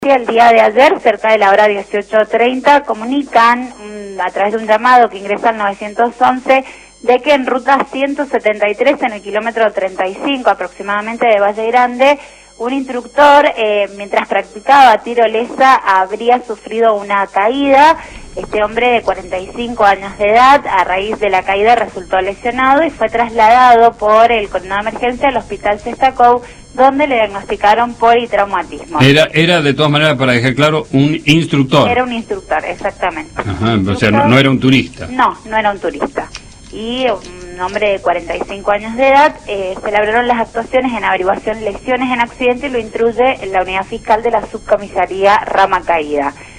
El día de ayer, cerca de la hora 18:30, comunican a través de un llamado que ingresa al 911 de que en ruta 173, en el kilómetro 35 aproximadamente de Valle Grande, un instructor, mientras practicaba tirolesa, habría sufrido una caída. Este hombre de 45 años de edad, a raíz de la caída, resultó lesionado y fue trasladado por el coordinador de emergencia al hospital Sestacou, donde le diagnosticaron politraumatismo. Era de todas maneras, para dejar claro, un instructor. Era un instructor, exactamente. Ajá, o sea, no era un turista. No era un turista. Y un hombre de 45 años de edad. Se labraron las actuaciones en averiguación lesiones en accidente y lo instruye en la unidad fiscal de la subcomisaría Rama Caída.